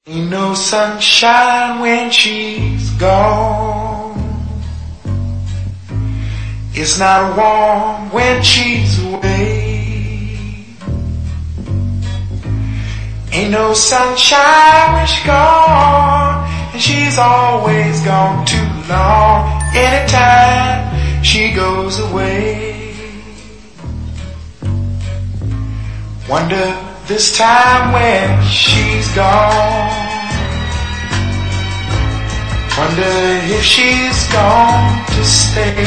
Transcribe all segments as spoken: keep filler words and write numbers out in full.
Ain't no sunshine when she's gone. It's not warm when she's away. Ain't no sunshine when she's gone, and she's always gone too long. Anytime she goes away, wonder this time when she's gone, wonder if she's gone to stay.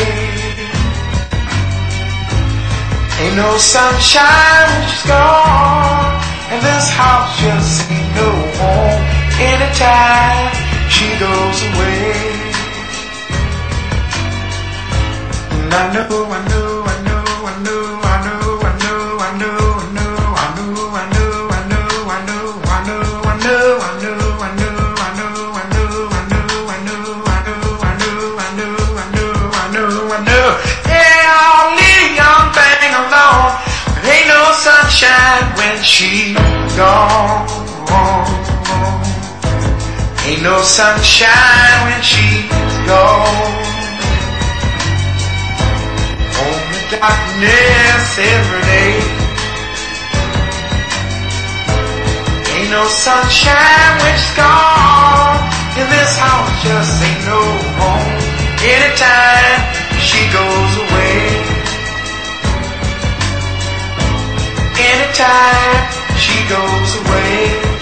Ain't no sunshine when she's gone, and this house just ain't no home. Anytime she goes away, and I know, I know, I know, I know, I know, I know, I know, I know. Sunshine when she's gone. Ain't no sunshine when she's gone. Only darkness every day. Ain't no sunshine when she's gone. In this house just ain't no home. Anytime she goes away, anytime she goes away.